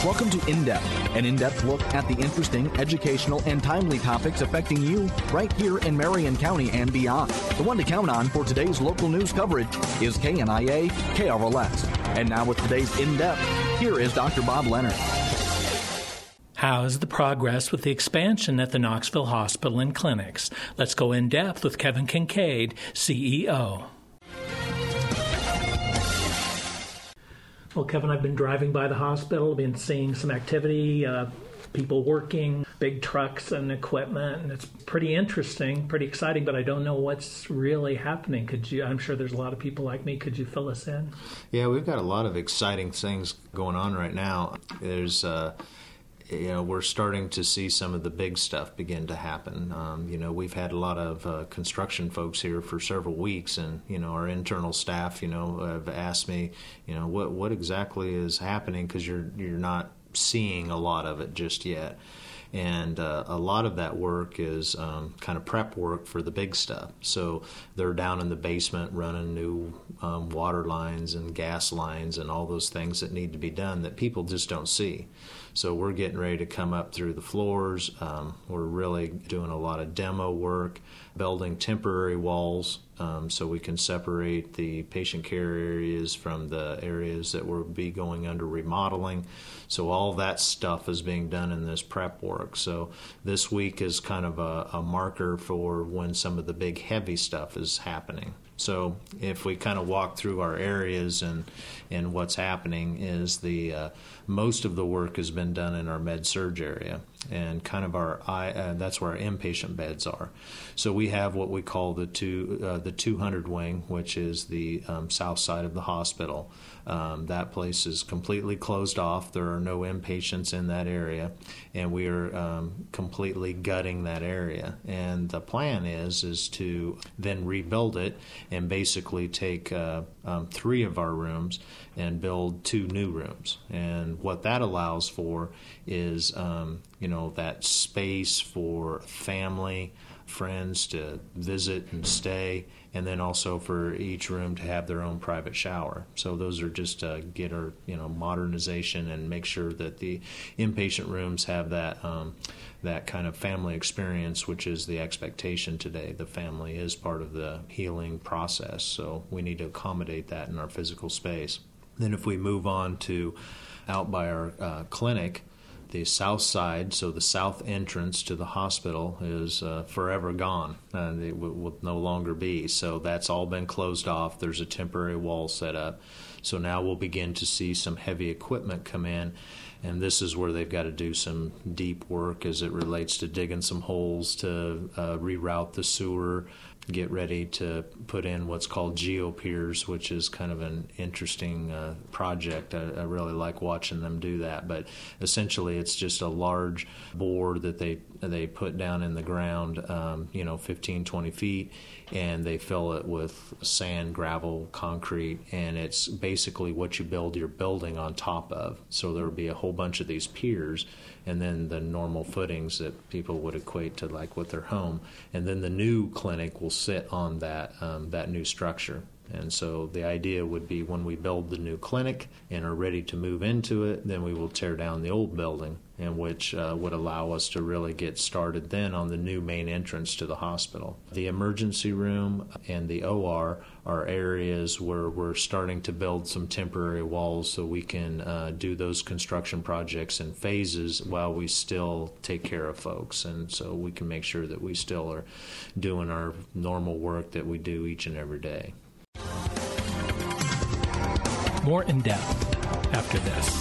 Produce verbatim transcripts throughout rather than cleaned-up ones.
Welcome to In-Depth, an in-depth look at the interesting, educational, and timely topics affecting you right here in Marion County and beyond. The one to count on for today's local news coverage is K N I A K R L S. And now with today's In-Depth, here is Doctor Bob Leonard. How is the progress with the expansion at the Knoxville Hospital and Clinics? Let's go in depth with Kevin Kincaid, C E O. Well, Kevin, I've been driving by the hospital, been seeing some activity, uh, people working, big trucks and equipment, and it's pretty interesting, pretty exciting, but I don't know what's really happening. Could you, I'm sure there's a lot of people like me, could you fill us in? Yeah, we've got a lot of exciting things going on right now. There's uh You know, we're starting to see some of the big stuff begin to happen. Um, you know, we've had a lot of uh, construction folks here for several weeks, and, you know, our internal staff, you know, have asked me, you know, what what exactly is happening, because you're, you're not seeing a lot of it just yet. And uh, a lot of that work is um, kind of prep work for the big stuff. So they're down in the basement running new um, water lines and gas lines and all those things that need to be done that people just don't see. So we're getting ready to come up through the floors. Um, we're really doing a lot of demo work, building temporary walls um, so we can separate the patient care areas from the areas that will be going under remodeling. So all that stuff is being done in this prep work. So this week is kind of a, a marker for when some of the big heavy stuff is happening. So if we kind of walk through our areas and and what's happening is the uh, most of the work has been done in our med-surg area, and kind of our uh, that's where our inpatient beds are. So we have what we call the two uh, the two hundred wing, which is the um, south side of the hospital. Um, that place is completely closed off. There are no inpatients in that area, and we are um, completely gutting that area. And the plan is is to then rebuild it and basically take uh, um, three of our rooms and build two new rooms. And what that allows for is, um, you know, that space for family, friends to visit and stay, and then also for each room to have their own private shower. So those are just uh, get our, you know, modernization and make sure that the inpatient rooms have that um, that kind of family experience, which is the expectation today. The family is part of the healing process, so we need to accommodate that in our physical space. Then if we move on to out by our uh, clinic, the south side, so the south entrance to the hospital is uh, forever gone, and it w- will no longer be. So that's all been closed off. There's a temporary wall set up. So now we'll begin to see some heavy equipment come in, and this is where they've got to do some deep work as it relates to digging some holes to uh, reroute the sewer, get ready to put in what's called geopiers, which is kind of an interesting uh, project. I, I really like watching them do that. But essentially, it's just a large board that they they put down in the ground, um, you know, fifteen, twenty feet, and they fill it with sand, gravel, concrete, and it's basically what you build your building on top of. So there will be a whole bunch of these piers, and then the normal footings that people would equate to like with their home, and then the new clinic will sit on that um, that new structure. And so the idea would be when we build the new clinic and are ready to move into it, then we will tear down the old building, and which uh, would allow us to really get started then on the new main entrance to the hospital. The emergency room and the O R are areas where we're starting to build some temporary walls so we can uh, do those construction projects in phases while we still take care of folks. And so we can make sure that we still are doing our normal work that we do each and every day. More in depth after this.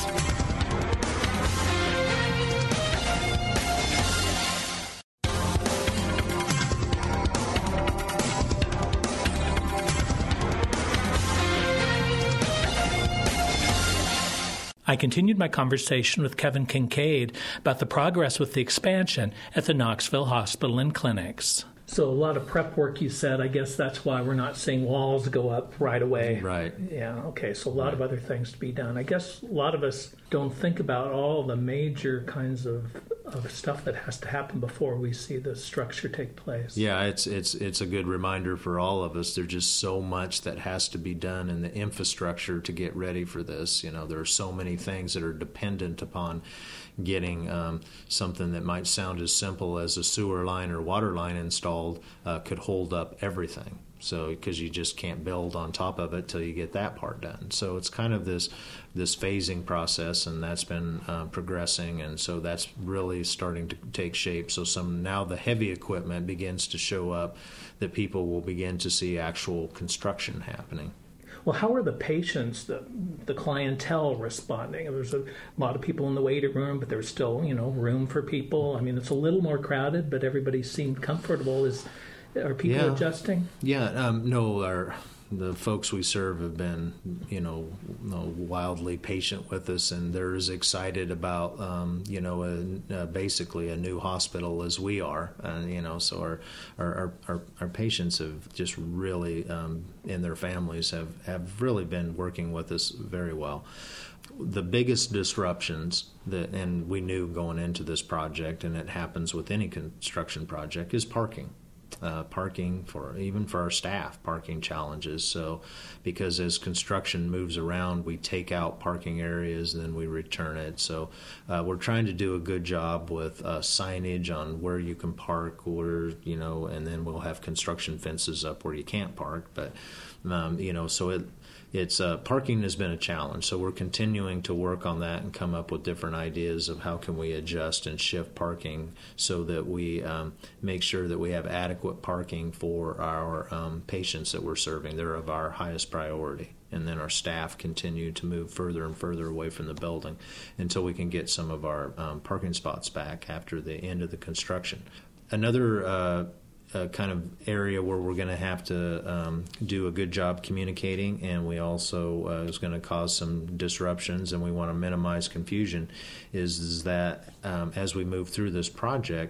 I continued my conversation with Kevin Kincaid about the progress with the expansion at the Knoxville Hospital and Clinics. So a lot of prep work, you said. I guess that's why we're not seeing walls go up right away. Right. Yeah, okay, so a lot right. of other things to be done. I guess a lot of us don't think about all the major kinds of of stuff that has to happen before we see the structure take place. Yeah, it's it's it's a good reminder for all of us. There's just so much that has to be done in the infrastructure to get ready for this. You know, there are so many things that are dependent upon getting um, something that might sound as simple as a sewer line or water line installed uh, could hold up everything. So, because you just can't build on top of it till you get that part done. So it's kind of this this phasing process, and that's been uh, progressing, and so that's really starting to take shape. So some now the heavy equipment begins to show up, that people will begin to see actual construction happening. Well, how are the patients, the, the clientele responding? There's a lot of people in the waiting room, but there's still, you know, room for people. I mean, it's a little more crowded, but everybody seemed comfortable. Is Are people yeah. adjusting? Yeah, um, no, our, the folks we serve have been, you know, wildly patient with us, and they're as excited about, um, you know, a, a basically a new hospital as we are. And, you know, so our our, our, our patients have just really, um, and their families have, have really been working with us very well. The biggest disruptions that, and we knew going into this project, and it happens with any construction project, is parking. Uh, parking for even for our staff, parking challenges. So because as construction moves around, we take out parking areas and then we return it. So uh, we're trying to do a good job with uh, signage on where you can park, or, you know, and then we'll have construction fences up where you can't park. But, um, you know, so it It's uh, parking has been a challenge, so we're continuing to work on that and come up with different ideas of how can we adjust and shift parking so that we um, make sure that we have adequate parking for our um, patients that we're serving. They're of our highest priority. And then our staff continue to move further and further away from the building until we can get some of our um, parking spots back after the end of the construction. Another uh, a kind of area where we're going to have to um, do a good job communicating, and we also uh, is going to cause some disruptions, and we want to minimize confusion, is, is that um, as we move through this project,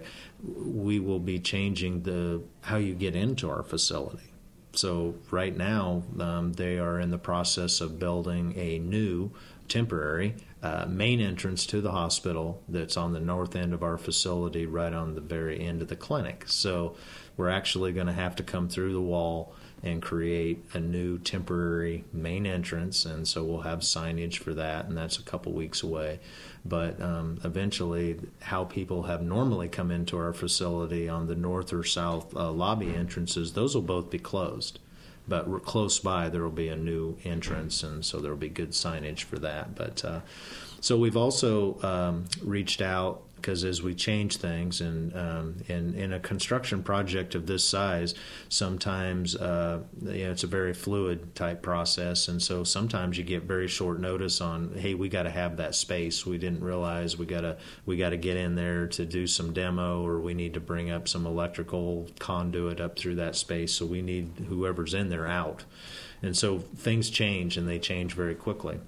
we will be changing the how you get into our facility. So right now, um, they are in the process of building a new temporary uh, main entrance to the hospital that's on the north end of our facility, right on the very end of the clinic. So we're actually going to have to come through the wall and create a new temporary main entrance, and so we'll have signage for that, and that's a couple weeks away. But um, eventually, how people have normally come into our facility on the north or south uh, lobby entrances, those will both be closed. But close by, there will be a new entrance, and so there will be good signage for that. But uh, so we've also um, reached out, because as we change things, and um, in, in a construction project of this size, sometimes uh, you know, it's a very fluid type process, and so sometimes you get very short notice on, hey, we got to have that space. We didn't realize we got to we got to get in there to do some demo, or we need to bring up some electrical conduit up through that space. So we need whoever's in there out, and so things change, and they change very quickly.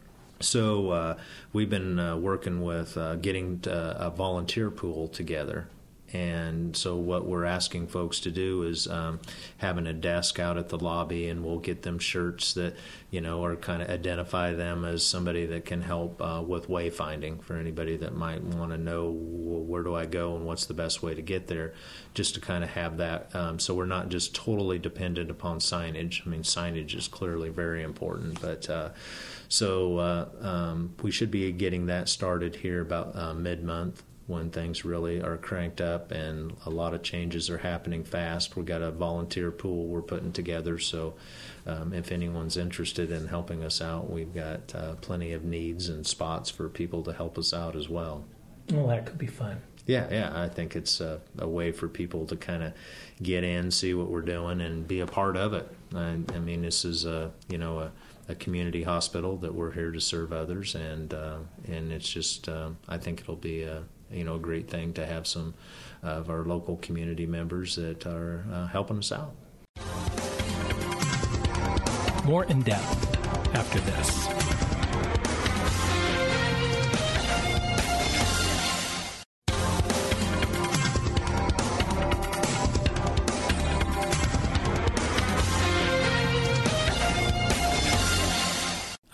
So uh, we've been uh, working with uh, getting uh, a volunteer pool together. And so what we're asking folks to do is um, having a desk out at the lobby, and we'll get them shirts that, you know, or kind of identify them as somebody that can help uh, with wayfinding for anybody that might want to know, well, where do I go and what's the best way to get there, just to kind of have that. Um, so we're not just totally dependent upon signage. I mean, signage is clearly very important, but uh, so uh, um, we should be getting that started here about uh, mid-month, when things really are cranked up and a lot of changes are happening fast. We've got a volunteer pool we're putting together, so um, if anyone's interested in helping us out, we've got uh, plenty of needs and spots for people to help us out as well. Well, that could be fun. Yeah, yeah, I think it's a, a way for people to kind of get in, see what we're doing, and be a part of it. I, I mean, this is a, you know, a, a community hospital that we're here to serve others, and uh, and it's just, uh, I think it'll be a, you know, a great thing to have some of our local community members that are uh, helping us out. More in depth after this.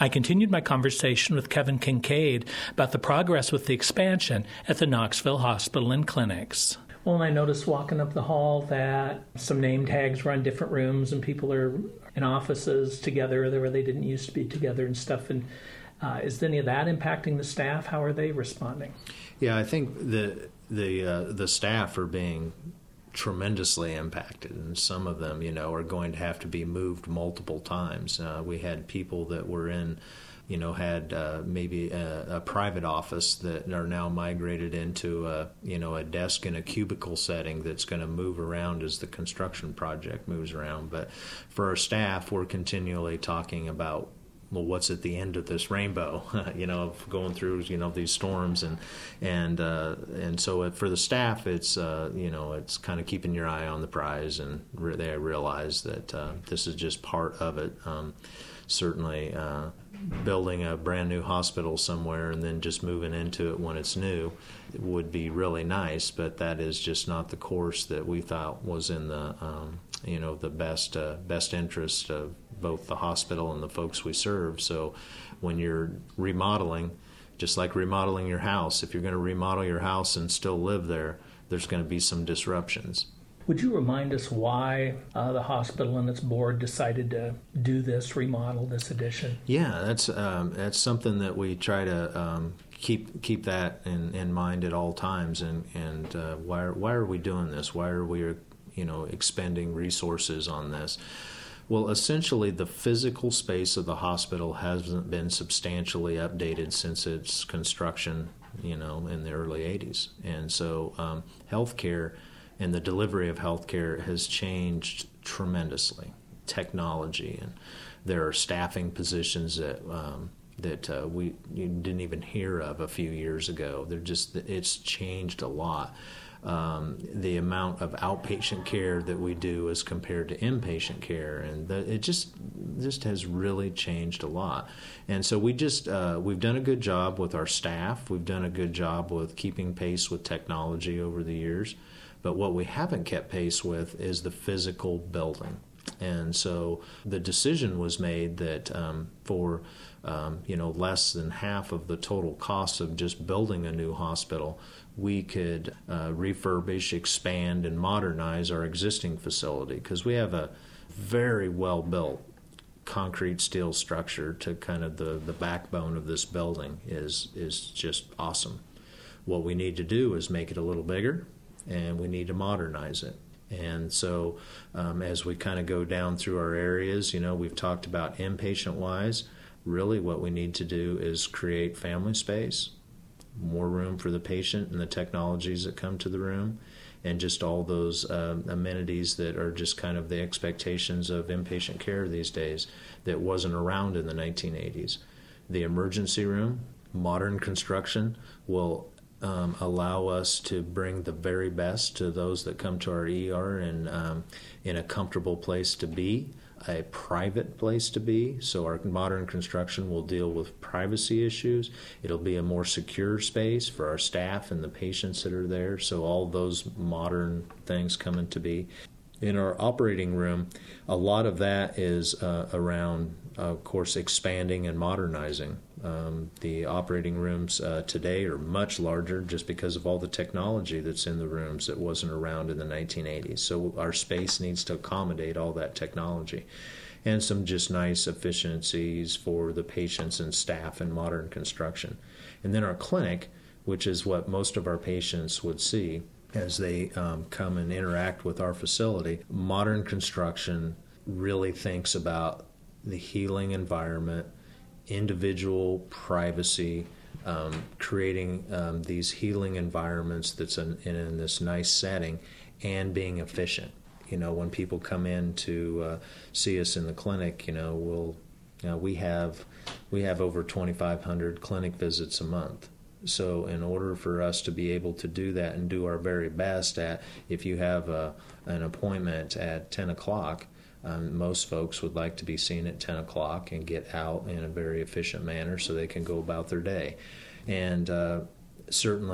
I continued my conversation with Kevin Kincaid about the progress with the expansion at the Knoxville Hospital and Clinics. Well, and I noticed walking up the hall that some name tags were on different rooms and people are in offices together where they didn't used to be together and stuff. And uh, is any of that impacting the staff? How are they responding? Yeah, I think the the uh, the staff are being tremendously impacted, and some of them, you know, are going to have to be moved multiple times. Uh, we had people that were in, you know, had uh, maybe a, a private office that are now migrated into a, you know, a desk in a cubicle setting that's going to move around as the construction project moves around. But for our staff, we're continually talking about, well, what's at the end of this rainbow, you know, of going through, you know, these storms. And and uh, and so for the staff, it's, uh, you know, it's kind of keeping your eye on the prize, and re- they realize that uh, this is just part of it. Um, certainly uh, building a brand new hospital somewhere and then just moving into it when it's new would be really nice, but that is just not the course that we thought was in the, um, you know, the best uh, best interest of both the hospital and the folks we serve. So when you're remodeling, just like remodeling your house, if you're going to remodel your house and still live there, there's going to be some disruptions. Would you remind us why uh, the hospital and its board decided to do this remodel, this addition? Yeah, that's um, that's something that we try to um, keep keep that in, in mind at all times. And and uh, why why are we doing this? Why are we, you know, expending resources on this? Well, essentially, the physical space of the hospital hasn't been substantially updated since its construction, you know, in the early eighties, and so um, healthcare and the delivery of healthcare has changed tremendously. Technology, and there are staffing positions that um, that uh, we you didn't even hear of a few years ago. They're just it's changed a lot. Um, the amount of outpatient care that we do as compared to inpatient care, and the, it just just has really changed a lot. And so we just uh, we've done a good job with our staff. We've done a good job with keeping pace with technology over the years. But what we haven't kept pace with is the physical building. And so the decision was made that um, for um, you know less than half of the total cost of just building a new hospital, we could uh, refurbish, expand, and modernize our existing facility, because we have a very well-built concrete steel structure to kind of the, the backbone of this building is is just awesome. What we need to do is make it a little bigger, and we need to modernize it. And so um, as we kind of go down through our areas, you know, we've talked about inpatient-wise. Really what we need to do is create family space, more room for the patient and the technologies that come to the room, and just all those uh, amenities that are just kind of the expectations of inpatient care these days that wasn't around in the nineteen eighties. The emergency room, modern construction, will Um, allow us to bring the very best to those that come to our E R, and um, in a comfortable place to be, a private place to be. So our modern construction will deal with privacy issues. It'll be a more secure space for our staff and the patients that are there. So all those modern things come into be. In our operating room, a lot of that is uh, around, uh, of course, expanding and modernizing. Um, the operating rooms uh, today are much larger just because of all the technology that's in the rooms that wasn't around in the nineteen eighties. So our space needs to accommodate all that technology, and some just nice efficiencies for the patients and staff in modern construction. And then our clinic, which is what most of our patients would see as they um, come and interact with our facility. Modern construction really thinks about the healing environment, individual privacy, um, creating um, these healing environments that's in, in, in this nice setting, and being efficient. You know, when people come in to uh, see us in the clinic, you know, we'll, you know, we have we have over twenty-five hundred clinic visits a month. So in order for us to be able to do that and do our very best at, if you have a, an appointment at ten o'clock, um, most folks would like to be seen at ten o'clock and get out in a very efficient manner so they can go about their day. And uh, certainly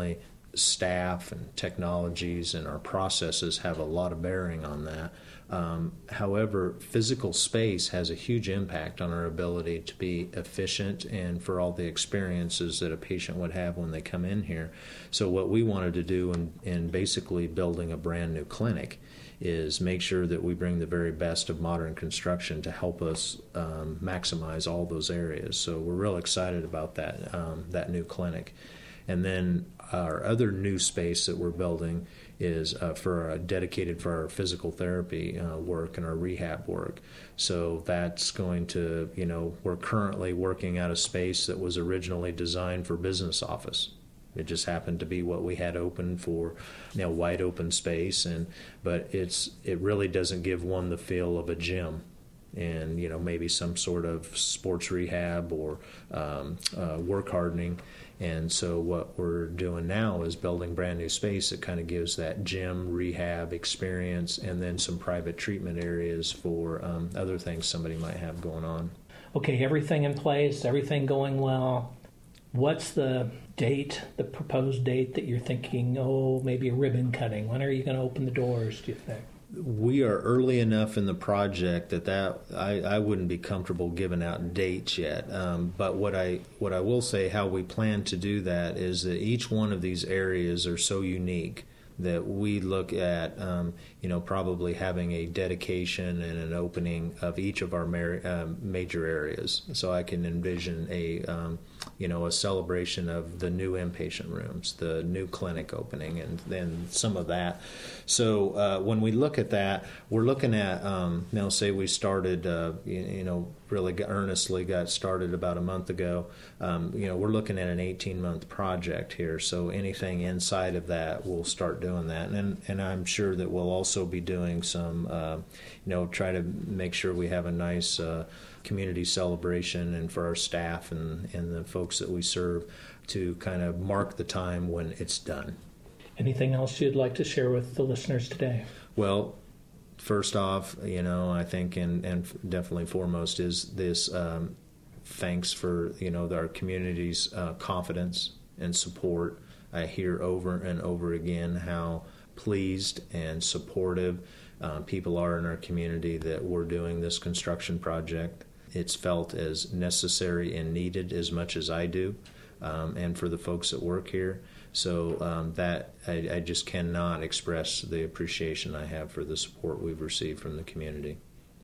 staff and technologies and our processes have a lot of bearing on that. Um, however, physical space has a huge impact on our ability to be efficient and for all the experiences that a patient would have when they come in here. So what we wanted to do in, in basically building a brand new clinic is make sure that we bring the very best of modern construction to help us um, maximize all those areas. So we're real excited about that, um, that new clinic. And then our other new space that we're building is uh, for uh, dedicated for our physical therapy uh, work and our rehab work. So that's going to, you know, we're currently working out a space that was originally designed for business office. It just happened to be what we had open for, you know, wide open space, and but it's it really doesn't give one the feel of a gym. And, you know, maybe some sort of sports rehab or um, uh, work hardening. And so what we're doing now is building brand new space that kind of gives that gym rehab experience and then some private treatment areas for um, other things somebody might have going on. Okay, everything in place, everything going well. What's the date, the proposed date that you're thinking, oh, maybe a ribbon cutting? When are you going to open the doors, do you think? We are early enough in the project that, that I, I wouldn't be comfortable giving out dates yet. Um, but what I what I will say, how we plan to do that is that each one of these areas are so unique that we look at, um, you know, probably having a dedication and an opening of each of our mar- uh, major areas. So I can envision a, um, you know, a celebration of the new inpatient rooms, the new clinic opening, and then some of that. So uh, when we look at that, we're looking at, um, you know, say we started, uh, you, you know, really got, earnestly got started about a month ago. Um, you know, we're looking at an eighteen-month project here. So anything inside of that, we'll start doing that. And and I'm sure that we'll also be doing some, uh, you know, try to make sure we have a nice uh, community celebration and for our staff and, and the folks that we serve to kind of mark the time when it's done. Anything else you'd like to share with the listeners today? Well, first off, you know, I think, and, and definitely foremost is this um, thanks for, you know, our community's uh, confidence and support. I hear over and over again how pleased and supportive uh, people are in our community that we're doing this construction project. It's felt as necessary and needed as much as I do, um, and for the folks that work here. So um, that I, I just cannot express the appreciation I have for the support we've received from the community.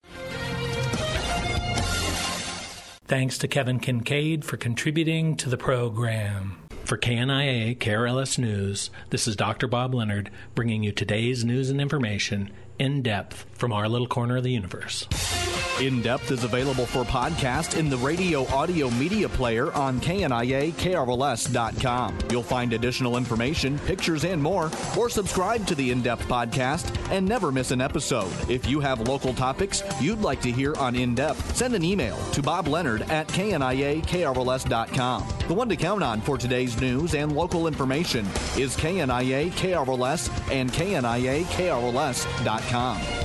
Thanks to Kevin Kincaid for contributing to the program. For K N I A K R L S News, this is Doctor Bob Leonard bringing you today's news and information in depth from our little corner of the universe. In Depth is available for podcast in the radio audio media player on K N I A K R L S dot com. You'll find additional information, pictures, and more, or subscribe to the In Depth podcast and never miss an episode. If you have local topics you'd like to hear on In Depth, send an email to Bob Leonard at K N I A K R L S dot com. The one to count on for today's news and local information is K N I A K R L S and K N I A K R L S dot com.